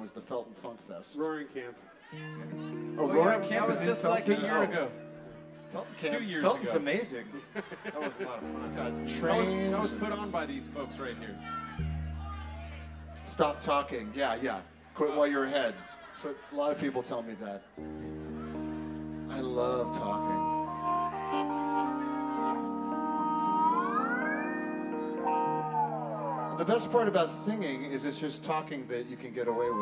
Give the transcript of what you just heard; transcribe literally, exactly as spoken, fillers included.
was the Felton Funk Fest. Roaring Camp. Oh, Oh, Roaring yeah, Camp that is was in just like a Felton? year Oh. ago. Felton Camp. Two years Felton's ago. amazing. That was a lot of fun. Got That was, trains. that was put on by these folks right here. Stop talking. Yeah, yeah. Quit while you're ahead. That's what a lot of people tell me that. I love talking. The best part about singing is it's just talking that you can get away with.